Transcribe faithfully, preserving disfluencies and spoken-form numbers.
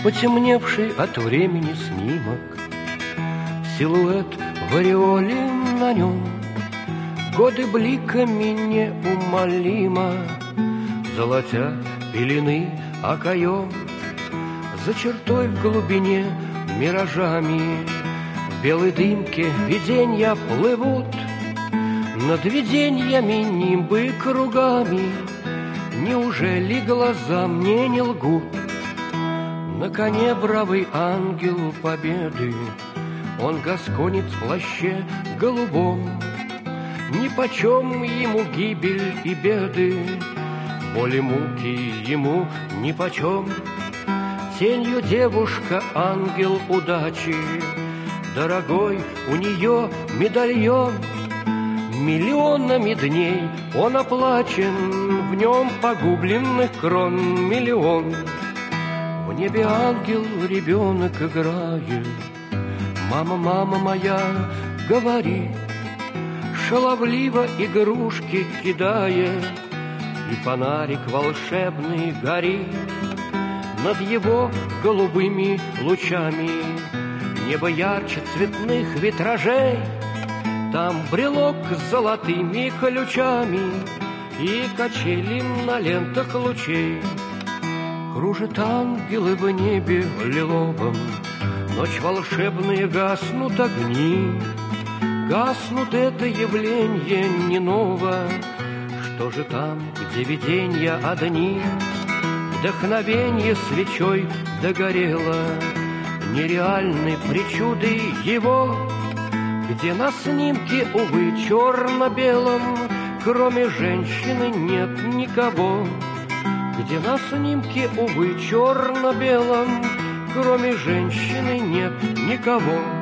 потемневший от времени снимок, силуэт в ореоле на нем, годы бликами неумолимо золотят пелены окоем. За чертой в глубине миражами в белой дымке виденья плывут, над виденьями нимбы кругами. Неужели глаза мне не лгут? На коне бравый ангел победы, он гасконит в плаще голубом. Нипочем ему гибель и беды, боли муки ему нипочем. Тенью девушка ангел удачи, дорогой у нее медальон. Миллионами дней он оплачен, в нем погубленных крон миллион. В небе ангел ребенок играет, мама, мама моя говорит, шаловливо игрушки кидает, и фонарик волшебный горит. Над его голубыми лучами небо ярче цветных витражей. Там брелок с золотыми ключами и качели на лентах лучей. Кружат ангелы в небе лиловом, ночь волшебная, гаснут огни. Гаснут, это явление не ново. Что же там, где виденья одни? Вдохновенье свечой догорело, нереальны причуды его. Где на снимке, увы, черно-белом, кроме женщины нет никого. Где на снимке, увы, черно-белом, кроме женщины нет никого.